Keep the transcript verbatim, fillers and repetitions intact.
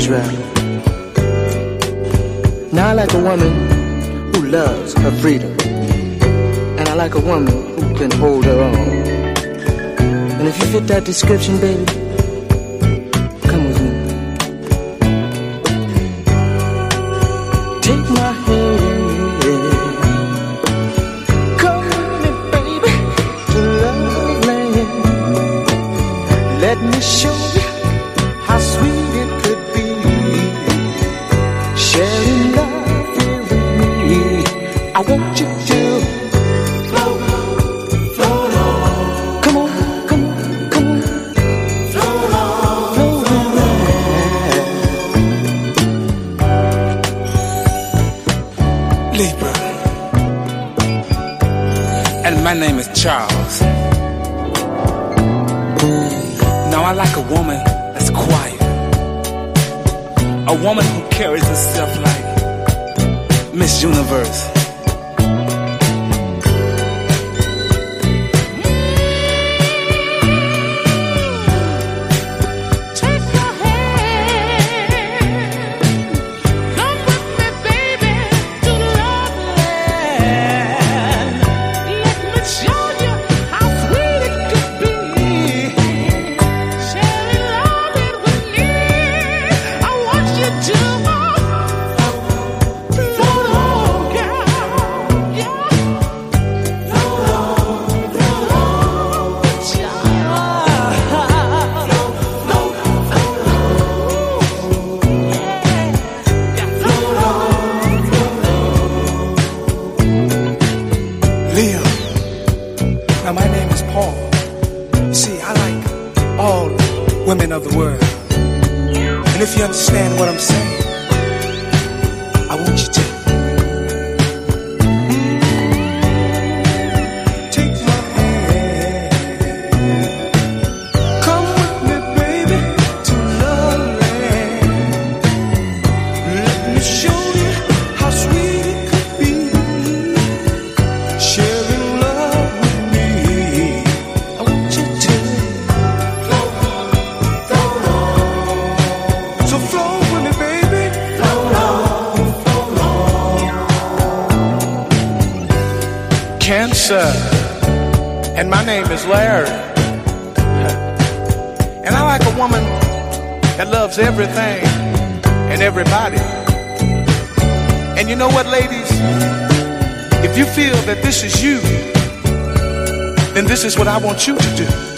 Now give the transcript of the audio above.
Israel. Now I like a woman who loves her freedom, and I like a woman who can hold her own. And if you fit that description, baby, come with me. Take my hand, come with me, baby, to love land. Let me show you how sweet it could be, sharing love here with me. I want you to float, float on. Come on, come on, come on. Float on, float on. Libra. And my name is Charles. Now I like a woman that's quiet, a woman who carries herself like Miss Universe. Take your hand, come with me, baby, to love land. Let me show you how sweet it could be, sharing love it with me. I want you to float on, girl, yeah. Float on, float on, child. Float, float, float on, yeah. Float on, float on. Leo. Now my name is Paul. See, I like all women of the world. And if you understand what I'm saying, I want you to take my hand. Come with me, baby, to love land. Let me show you how sweet it could be, sharing love with me. I want you to float, float on. So float with me, baby. Float on, float on. Cancer. And my name is Larry. And I like a woman that loves everything and everybody. And you know what, ladies? If you feel that this is you, then this is what I want you to do.